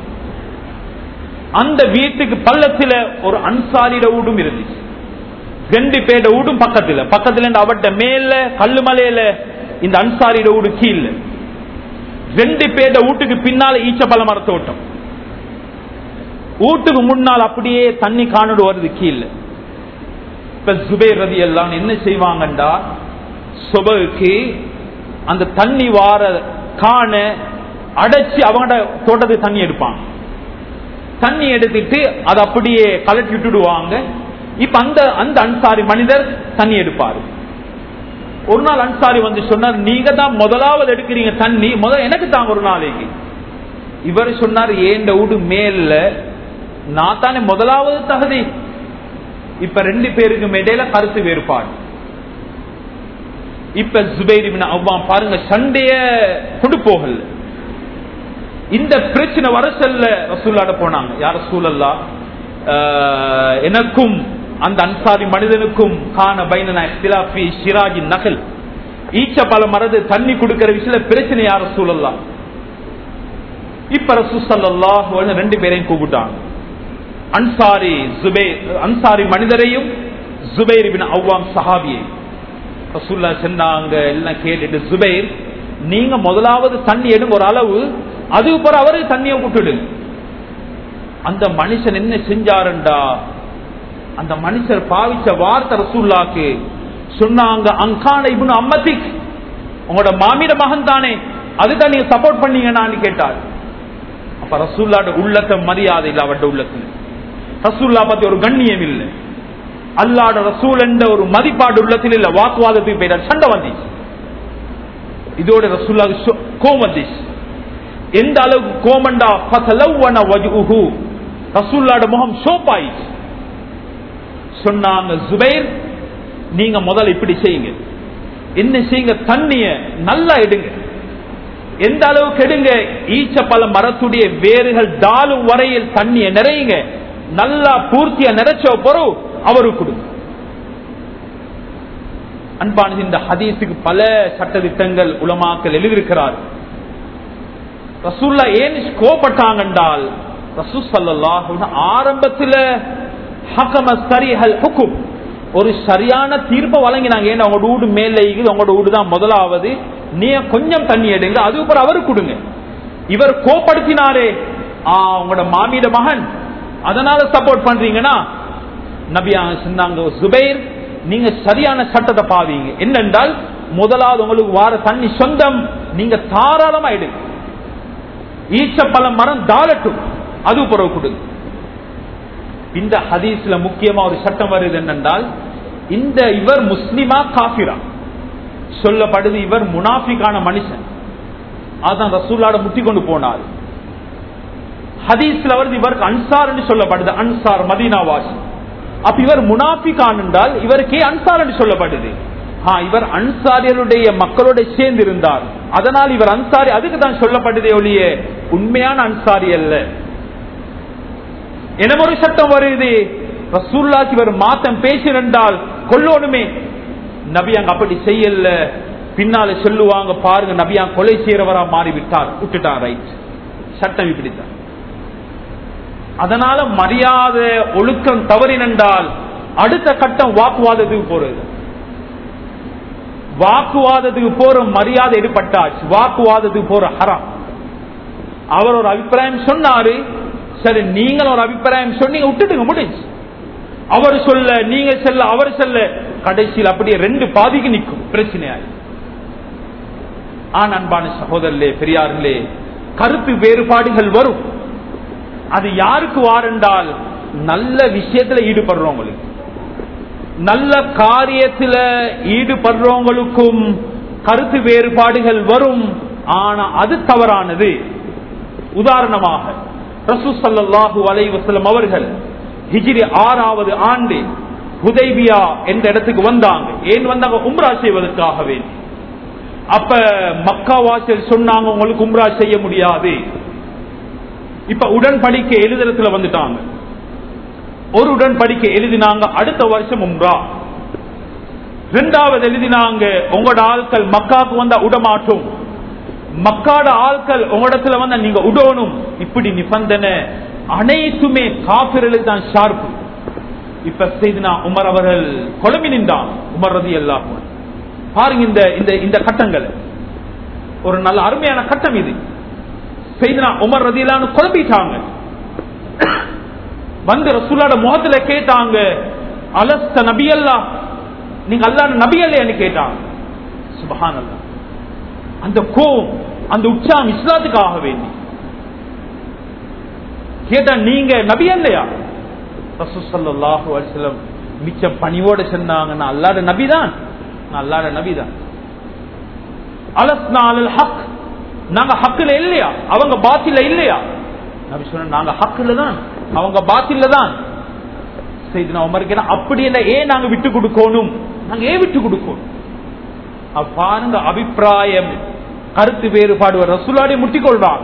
அந்த வீட்டுக்கு பள்ளத்துல ஒரு அன்சாரியோட ஊடும் இருந்துச்சு. ரெண்டு பேட ஊடும் பக்கத்துல பக்கத்துல அவட்ட மேல கல்லு மலையில இந்த அன்சாரியோட ஊடு கீழே. ரெண்டு பேட வீட்டுக்கு பின்னால ஈச்ச பழ மரத்தோட்டம். வீட்டுக்கு முன்னால் அப்படியே தண்ணி காணடு வருது கீழே. இப்ப ஜுபைர் ரலியல்லாஹு அன்ஹு என்ன செய்வாங்கண்டா, சுபஹுக்கு அந்த தண்ணி வார காண அடைச்சு அவங்க தோட்டத்துக்கு தண்ணி எடுப்பாங்க. தண்ணி எடுத்துட்டு அதை அப்படியே கலட்டி விட்டுடுவாங்க. இப்ப அந்த அந்த அன்சாரி மனிதர் தண்ணி எடுப்பாரு. ஒரு நாள் அன்சாரி வந்து சொன்னார், நீங்க தான் முதலாவது எடுக்கிறீங்க தண்ணி, முதல் எனக்கு தாங்க ஒரு நாளைக்கு. இவர் சொன்னார், ஏண்ட வீடு மேல, நான் தானே முதலாவது தகுதி. இப்ப ரெண்டு பேருக்கு இடையில கருத்து வேறுபாடு. இப்ப ஜுபைர் இப்னு அவ்வாம் பாருங்க, சண்டைய கொண்டு போகல. இந்த பிரச்சனை வர செல்ல ரசூலுல்லாஹ் போனாங்க. யார் ரசூலல்லாஹ், எனக்கும் அந்த அன்சாரி மனிதனுக்கும் கான பைனனா இக்திலாஃபி ஷிராஜி நகல், ஈச்ச பழ மரது தண்ணி கொடுக்கிற விஷயத்துல பிரச்சனை. யார் ரசூலல்லாஹ். இப்ப ரசூல் ஸல்லல்லாஹு அலைஹி வஸல்லம் ரெண்டு பேரையும் கூப்பிட்டாங்க. அன்சாரி ஜுபைர், அன்சாரி மனிதரையும் ஜுபைர் இப்னு அவ்வாம் சஹாபியை. ரசூலுல்லாஹ் சொன்னாங்க, எல்லாம் கேட்டுட்டு, ஜுபைர் நீங்க முதலாவது தண்ணி எடுங்க ஒரு அளவு, அதுக்கு பிறகு அவரு தண்ணியை விட்டுடு. அந்த மனுஷன் என்ன செஞ்சாருண்டா, அந்த மனுஷர் பாவிச்ச வார்த்தை ரசூலுல்லாஹ்க்கு சொன்னாங்க, அங்கான இப்னு அம்மதிக், உங்களோட மாமிட மகன் தானே, அதுதான் நீங்க சப்போர்ட் பண்ணீங்கன்னு கேட்டார். அப்ப ரசூலுல்லாஹ் உள்ளத்த மரியாதை இல்ல, அவருடைய உள்ளத்துல ரசூலுல்லாஹ் பத்தி ஒரு கண்ணியம் இல்லை, அல்லாஹ்வுடைய ரசூல் என்ற ஒரு மதிப்பாடு உள்ளத்தில் இல்ல. வாக்குவாதத்துக்கு போயிட்டார், சண்டை வந்துச்சு. இதோட ரசூலுல்லாஹ்க்கு கோபம் வந்துச்சு. எந்த அளவுக்கு கோமண்டா, ஃபதலவன வஜ்ஹுஹு, ரசூலுல்லாஹ்வுடைய முகம் சோப்பாயிச்சு. சொன்னாங்க, ஜுபைர் நீங்க முதல்ல இப்படி செய்யுங்க, என்ன செய்யுங்க, தண்ணிய நல்லா எடுங்க. எந்த அளவுக்கு எடுங்க, ஈச்ச பழ மரத்துடைய வேர்கள் டாலும் வரையில் தண்ணிய நிறையுங்க, நல்லா பூர்த்தியா நிறைச்ச பொருள் அவருக்கு கொடுங்க. அன்பான இந்த ஹதீஸுக்கு பல சட்ட திட்டங்கள் உலமாக்கள் எழுதியிருக்கிறார். ரசூலுல்லாஹ் ஏன் கோபப்பட்டாங்க என்றால், ரசூல் ஸல்லல்லாஹு அலைஹி வஸல்லம் ஆரம்பத்தில் ஹகம ஸரீஹல் ஹுக்கும், ஒரு சரியான தீர்ப்பை வழங்கினாங்க. ஏன்னா உங்களோட வீடு மேலே இருக்குது, உங்களோட வீடு தான் முதலாவது, நீ கொஞ்சம் தண்ணி எடுங்க, அதுக்கப்புறம் அவருக்கு கொடுங்க. இவர் கோபப்படுத்தினாரே, உங்களோட மாமியோட மகன், அதனால சப்போர்ட் பண்றீங்கன்னா நபியாக சொன்னாங்க, ஜுபைர் நீங்க சரியான சட்டத்தை பாவீங்க. என்னென்றால் முதலாவது உங்களுக்கு வார தண்ணி சொந்தம், நீங்க தாராளமா எடுங்க, ஈச்ச பழ மரம் தாளட்டும், அது பிறகு கொடுங்க. இந்த ஹதீஸ்ல முக்கியமா ஒரு சட்டம் வருது என்னென்றால், இந்த இவர் முஸ்லிமா காஃபிரா சொல்லப்படுது, இவர் முனாஃபிகான மனுஷன். அதான் ரசூலுல்லாஹ் முட்டி கொண்டு போனார். ஹதீஸ்ல வருது இவருக்கு அன்சார் என்று சொல்லப்படுது, அன்சார் மதீனாவாசி. அப்ப இவர் முனாஃபிகான் என்றால் இவருக்கே அன்சார் என்று சொல்லப்படுது. இவர் அன்சாரியருடைய மக்களோட சேர்ந்து இருந்தார், அதனால் இவர் அன்சாரி. அதுக்கு தான் சொல்லப்பட்டதே ஒழிய உண்மையான அன்சாரி அல்ல. என்ன ஒரு சட்டம் வருது, ரசூலுல்லாஹி இவர் மாத்தம் பேசினால் கொல்லோனுமே. நபி அங்க அப்படி செய்யல. பின்னால சொல்லுவாங்க, பாருங்க நபியா கொலை செய்யறவரா மாறிவிட்டார், விட்டுட்டார். ரைட், சட்டம் இப்படித்தான். அதனால மரியாதை ஒழுக்கம் தவறினால் அடுத்த கட்டம் வாக்குவாதத்துக்கு போறது. வாக்குவாதத்துக்கு போற மரியாதை எடுபட்டாச்சு, வாக்குவாதத்துக்கு போற ஹராம். அவர் ஒரு அபிப்பிராயம் சொன்னாரு, சரி நீங்கள் ஒரு அபிப்பிராயம் சொன்னீங்க, விட்டுட்டுங்க, முடிஞ்சு. அவர் சொல்ல நீங்க செல்ல, அவர் செல்ல, கடைசியில் அப்படியே ரெண்டு பாதிக்கு நிற்கும் பிரச்சனையாய். ஆனா அன்பான சகோதரர்களே, பெரியார்களே, கருத்து வேறுபாடுகள் வரும். அது யாருக்கு வாரென்றால் நல்ல விஷயத்துல ஈடுபடுறவங்களுக்கு, நல்ல காரியத்தில் ஈடுபடுறவங்களுக்கும் கருத்து வேறுபாடுகள் வரும். ஆனா அது தவறானது. உதாரணமாக ரசூல் ஸல்லல்லாஹு அலைஹி வஸல்லம் அவர்கள் ஹிஜ்ரி ஆறாவது ஆண்டு ஹுதைபியா என்ற இடத்துக்கு வந்தாங்க. ஏன் வந்தாங்க? உம்ரா செய்வதற்காக வேண்டி. அப்ப மக்கா வாசிகள் சொன்னாங்க, உங்களுக்கு உம்ரா செய்ய முடியாது. இப்ப உடன்படிக்கை எழுதுறதுல வந்துட்டாங்க. ஒரு உடன்படிக்கை எழுதினாங்க, அடுத்த வருஷம் உம்ரா. இரண்டாவது எழுதினாங்க, உங்களோட ஆட்கள் மக்காவுக்கு வந்தா உடமாட்டும், மக்காட ஆட்கள் உங்களிடத்துல வந்தா நீங்க உடணும். இப்படி நிபந்தனை அனைத்துமே காபிர்களுக்கு தான் ஷார்ப்பு. இப்ப செய்தினா உமர் அவர்கள் குழம்பி நின்றான். உமர் ரலியல்லாஹு அன்ஹு பாருங்க இந்த இந்த கட்டங்கள், ஒரு நல்ல அருமையான கட்டம் இது. செய்தினா உமர் ரலியல்லாஹு அன்ஹு குழம்பிட்டாங்க. வந்து ரசூலோட முகத்துல கேட்டாங்க, அலஸ்த நபி அல்லாஹ், நீங்க அல்லாஹ்வுடைய நபி இல்லையான்னு கேட்டாங்க. சுப்ஹானல்லாஹ். அந்த கோபம், அந்த உற்சாகம் இஸ்லாத்துக்காக வேண்டி கேட்டா, நீங்க நபி இல்லையா? ரசூல் ஸல்லல்லாஹு அலைஹி வஸல்லம் மிச்ச பணிவோட சொன்னாங்க, நான் அல்லாஹ்வுடைய நபி தான், நான் அல்லாஹ்வுடைய நபி தான். அலஸ்னா அலல் ஹக், நாங்க ஹக்ல இல்லையா, அவங்க பாத்தில இல்லையா? நபி சொன்னாங்க, நாங்க ஹக்ல தான், அவங்க பாத்தில தான். சையதுனா உமர் கேட்டா, அப்படி என்ன, ஏன் நாங்க விட்டு கொடுக்கணும்? நாங்க ஏன் விட்டு கொடுக்கணும்? பாருங்க, அபிப்பிராயம் கருத்து வேறுபாடு ரசூலுல்லாஹி முட்டிக்கொள்றாங்க.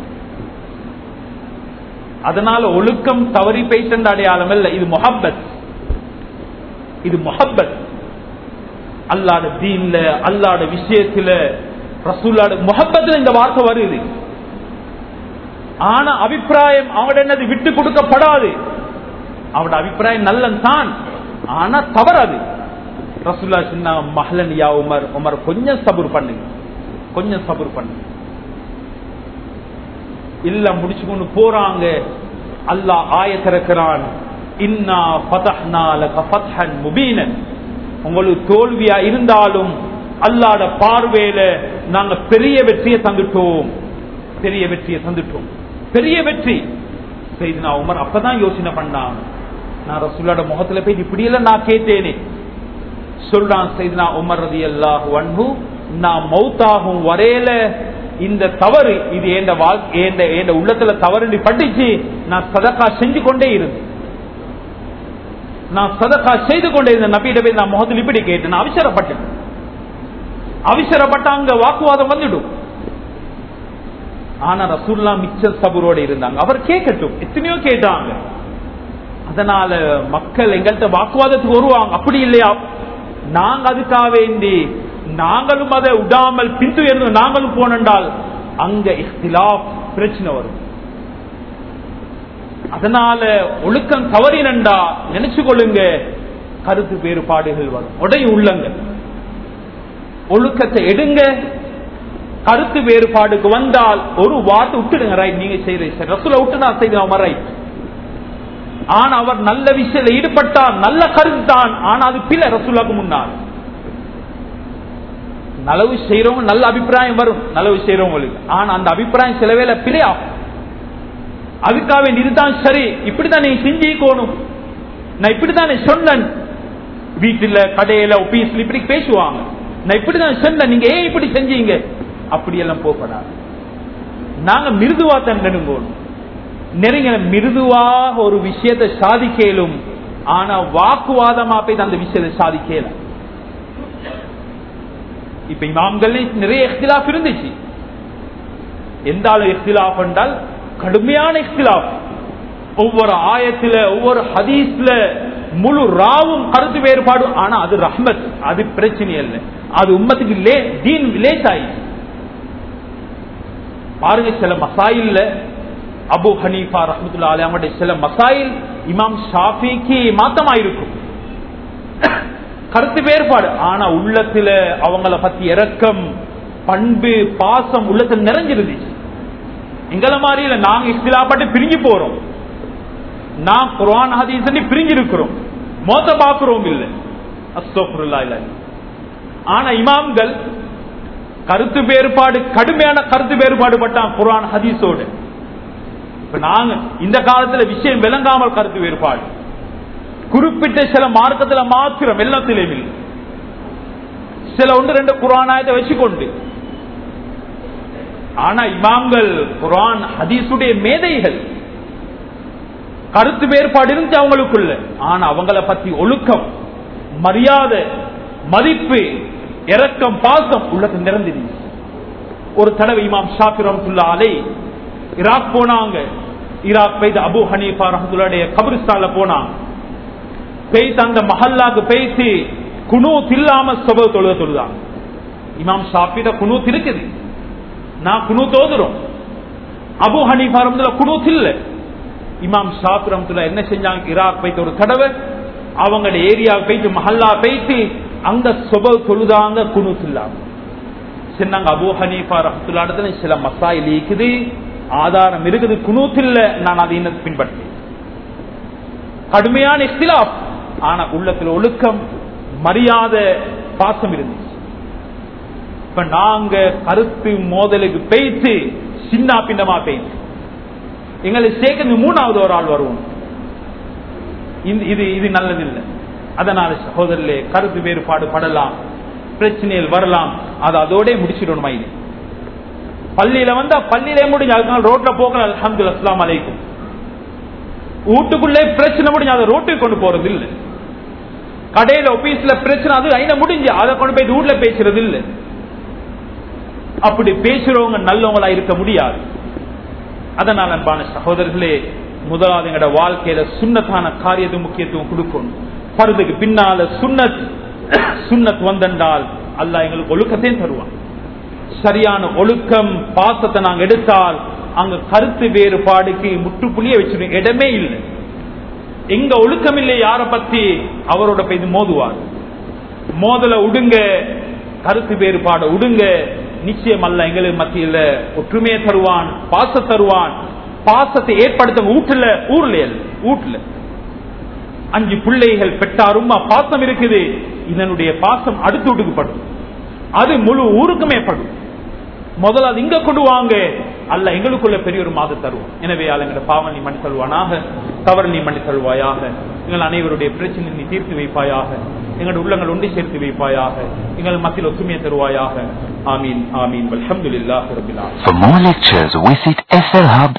அதனால ஒழுக்கம் தவறி பேச அடையாளம் அல்ல, இது முஹப்பத், இது முஹப்பத். அல்லாஹ்வுடைய தீன்ல, அல்லாஹ்வுடைய விஷயத்துல, ரசூலுல்லாஹி முஹப்பத்துல இந்த வார்த்தை வருது. ஆனா அபிப்பிராயம் அவட என்னது விட்டு கொடுக்கப்படாது. அவட அபிப்பிராயம் நல்லன் தான், ஆனா தவறாது. ரசூலுல்லாஹி சொன்னாங்க, மஹ்லன் யா உமர், உமர் கொஞ்சம் சபூர் பண்ணுங்க, கொஞ்சம் சபூர் பண்ணுங்க. இல்ல முடிச்சுக்கொண்டு போறாங்க. அல்லாஹ் ஆயத் இறக்குறான், இன்னா ஃபதஹ்னா லக ஃபத்ஹன் முபீனன். உங்களுக்கு தோல்வியா இருந்தாலும் அல்லாஹ்வுடைய பார்வையில நாங்க பெரிய வெற்றியை தந்துட்டோம், பெரிய வெற்றியை தந்துட்டோம், பெரிய வெற்றி. சையதுனா உமர் அப்பதான் யோசனை பண்ணாங்க, நான் ரசூலுல்லாஹ்வுடைய முகத்துல போய் இப்படி எல்லாம் நான் கேட்டேனே. சொல்றான் சையதுனா உமர் ரலியல்லாஹு அன்ஹு, நான் மௌத்தாகும் வரையில இந்த தவறு இது என்ற வாழ்க்கை என்ற உள்ளத்துல தவறு பட்டுச்சு, நான் சதகா செஞ்சு கொண்டே இருந்தேன், நான் சதகா செய்து கொண்டே இருந்த நபியிடவே நான் முகத்தில் இப்படி கேட்டேன், நான் அவசரப்பட்டேன். அவசரப்பட்டாங்க, வாக்குவாதம் வந்துடும். ஆனா ரசூலுல்லாஹ் மிச்ச சபூரோட இருந்தாங்க. அவர் கேட்கட்டும், எத்தனையோ கேட்டாங்க. அதனால மக்கள் எங்கள்கிட்ட வாக்குவாதத்துக்கு வருவாங்க. அப்படி இல்லையா, நாங்க அதுக்காக வேண்டி நாங்களும் அதை விடாமல் பின்துயர்ந்து நாங்களும் போனால் அங்க இஹ்திலாஃப் பிரச்சனை வரும். அதனால ஒழுக்கம் தவறினண்டா நினைச்சு கொள்ளுங்க, கருத்து வேறுபாடுகள் வரும், உடைய உள்ளங்க. ஒழுக்கத்தை எடுங்க, கருத்து வேறுபாடுக்கு வந்தால் ஒரு வார்த்தை விட்டுடுங்க, ரைட் நீங்க செய்யற ரசூலை விட்டு நான் செய்த ரைட். ஆனா அவர் நல்ல விஷயத்துல ஈடுபட்டார், நல்ல கருத்து தான், ஆனா அது பிழை ரசூலுக்கு முன்னால். நலவு செய்யறவங்க நல்ல அபிப்பிராயம் வரும், நலவு செய்யறவங்களுக்கு, ஆனா அந்த அபிப்பிராயம் சில வேளை பிழையா. அதுக்காக இதுதான் சரி, இப்படிதான் நீ செஞ்சிக்கணும், நான் இப்படிதான் சொன்னேன். வீட்டுல கடையில ஆபீஸ்ல இப்படி பேசுவாங்க, நான் இப்படிதான் சொன்னேன், நீங்க ஏன் இப்படி செஞ்சீங்க, அப்படி எல்லாம் போகப்படாது. நாங்க மிருதுவா தான் நெருங்கணும். நெருங்க மிருதுவாக ஒரு விஷயத்தை சாதிக்கலும், ஆனா வாக்குவாதமா போய் அந்த விஷயத்தை சாதிக்கல. இப்ப இமாம்கள் நிறைய இख्तिलाफ இருந்துச்சு. எந்த அளவு இख्तिलाफ என்றால் கடுமையான இख्तिलाफ. ஒவ்வொரு ஆயத்துல ஒவ்வொரு ஹதீஸ்ல முழு ராவும் கருத்து வேறுபாடு. ஆனா அது ரஹ்மத், அது பிரச்சனை இல்லை. அது உம்மத்துக்கு தீன் லேசாயி. பாருங்க, சில மசாயில்ல அபு ஹனீஃபா ரஹ்மத்துல்லாஹி அலைஹி அவங்களுடைய சில மசாயில் இமாம் ஷாஃபிக்கு மாத்தமாயிருக்கும், கருத்து வேறுபாடு. ஆனா உள்ளத்துல அவங்கள பத்தி இரக்கம், பண்பு, பாசம் உள்ளத்துல நிறைஞ்சிருந்துச்சு. எங்களை மாதிரி இல்ல, நாங்க இஸ்லாப்பட்டு பிரிஞ்சு போறோம். நான் குர்ஆன் ஹதீஸ் பிரிஞ்சிருக்கிறோம், மோத பாக்குறோம் இல்ல. அஸ்தக்ஃபிருல்லாஹ் இல்ல. ஆனா இமாம்கள் கருத்து வேறுபாடு, கடுமையான கருத்து வேறுபாடு பட்டான் குர்ஆன் ஹதீஸோடு. இப்ப நாங்க இந்த காலத்துல விஷயம் விளங்காமல் கருத்து வேறுபாடு, குறிப்பிட்ட சில மார்க்கத்துல மாத்திரம், எல்லாத்திலும் இல்லை. சில ஒன்று ரெண்டு குர்ஆன் ஆயத்தை வச்சுக்கொண்டு. ஆனா இமாம்கள் குர்ஆன் ஹதீஸுடைய மேதைகள், கருத்து வேறுபாடு இருந்துச்சு அவங்களுக்குள்ள. ஆனா அவங்கள பத்தி ஒழுக்கம், மரியாதை, மதிப்பு, இரக்கம், பாசம் உள்ளது நிறைந்திருந்துச்சு. ஒரு தடவை இமாம் ஷாஃபி ரஹ்மத்துல்லாஹி அலைஹி ஈராக் போனாங்க. ஈராக் போய் அபு ஹனீஃபா ரஹ்மத்துல்லாஹி கபிரிஸ்தான்ல போனாங்க. போய்த்து அந்த மஹல்லாக்கு போய்த்து குனூத் இல்லாம சுபஹ் தொழுக தொழுதாங்க. இமாம் ஷாஃபிட குனூத் இருக்குது, நான் குனூத் ஓதுறோம். அபு ஹனீஃபா ரஹ்மத்துல்லாஹி குனூத் இல்ல. இமாம் ஷாஃபி ரஹ்மத்துல்லாஹி என்ன செஞ்சாங்க, ஈராக் போய்த்து ஒரு தடவை அவங்களுடைய ஏரியா போய்த்து மஹல்லா போய்த்து அங்க சுபஹ் தொழுதாங்க, குனூத் இல்லாம. சொன்னாங்க அபு ஹனீஃபா ரஹ்மத்துல்லாஹி சில மசாயில் இருக்குது, ஆதாரம் இருக்குது, குனூத் இல்ல, நான் அதை இன்னும் பின்பற்றேன். கடுமையான இख्तिलाफ. ஆனா உள்ளத்துல ஒழுக்கம், மரியாதை, பாசம் இருந்துச்சு. இப்ப நாங்க கருத்து மோதலுக்கு பேய்த்து சின்ன பின்னமா பேய்த்து எங்களை சேர்க்க மூணாவது ஒரு ஆள் வருவோம். இது இது நல்லதில்லை. அதனால சகோதரர்களே, கருத்து வேறுபாடு படலாம், பிரச்சனைகள் வரலாம், அதை அதோட முடிச்சிடணும். இது பள்ளியில வந்தா பள்ளியிலே முடிஞ்சு, அதனால ரோட்ல போக அல்ஹம்துலில்லாஹ் அஸ்ஸலாமு அலைக்கும். வீட்டுக்குள்ளே பிரச்சனை முடிஞ்சு அதை ரோட்டுக்கு கொண்டு போறது இல்லை. கடையில ஆபீஸ்ல பிரச்சனை, அது ஐன முடிஞ்சு அதை கொண்டு போய் வீட்டுல பேசுறது இல்லை. அப்படி பேசுறவங்க நல்லவங்களா இருக்க முடியாது. அதனால அன்பான சகோதரர்களே, முதலாவது எங்களோட வாழ்க்கையில சுன்னத்தான காரியத்தை முக்கியத்துவம் கொடுக்கணும். பருதுக்கு பின்னால சுன்னத் சுன்னத் வந்தால் அல்லாஹ் எங்களுக்கு ஒழுக்கத்தையும் தருவான். சரியான ஒழுக்கம், பாசத்தை நாங்க எடுத்தால் அங்க கருத்து வேறுபாடுக்கு முற்றுப்புள்ளிய வச்சிருக்க இடமே இல்லை. எங்க ஒழுக்கம் இல்லை யார பத்தி அவரோட போய் மோதுவார். மோதல உடுங்க, கருத்து வேறுபாடு உடுங்க. நிச்சயம் அல்ல எங்களுக்கு மத்தியில ஒற்றுமையை தருவான், பாச தருவான். பாசத்தை ஏற்படுத்த வீட்டுல, ஊர்ல வீட்டுல அஞ்சு பிள்ளைகள் பெற்றாரும் பாசம் இருக்குது. இதனுடைய பாசம் அடுத்து வீட்டுக்குப்படும், அது முழு ஊருக்குமே படும். முதல்ல அது இங்க கொண்டு வாங்க, அல்ல எங்களுக்குள்ள பெரிய ஒரு மாத தருவோம். எனவே எங்களோட பாவம் நீ மன்னி தருவானாக, தவறு நீ மன்னி தருவாயாக. எங்கள் அனைவருடைய பிரச்சனை நீ தீர்த்து வைப்பாயாக. எங்களுடைய உள்ளங்கள் ஒன்று சேர்த்து வைப்பாயாக. எங்கள் மத்தியில் ஒற்றுமையை தருவாயாக. ஆமீன் ஆமீன். அல்ஹம்துலில்லாஹி ரப்பில் ஆலமீன். For more lectures visit S L Hub